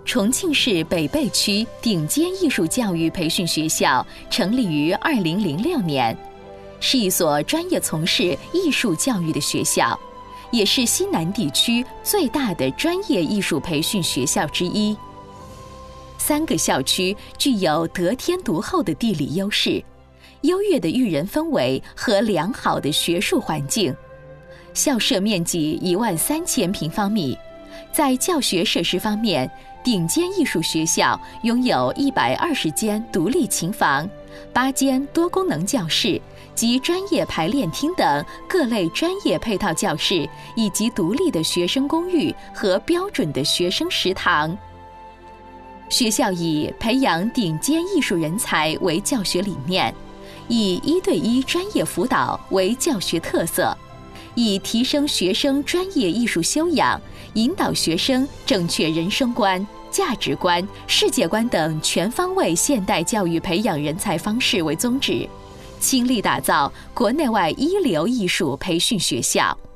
重庆市北碚区顶尖艺术教育培训学校成立于2006年，是一所专业从事艺术教育的学校，也是西南地区最大的专业艺术培训学校之一。3个校区具有得天独厚的地理优势，优越的育人氛围和良好的学术环境。校舍面积13000平方米，在教学设施方面，顶尖艺术学校拥有120间独立琴房、8间多功能教室及专业排练厅等各类专业配套教室，以及独立的学生公寓和标准的学生食堂。学校以培养顶尖艺术人才为教学理念，以1对1专业辅导为教学特色，以提升学生专业艺术修养，引导学生正确人生观、价值观、世界观等全方位现代教育培养人才方式为宗旨，倾力打造国内外一流艺术培训学校。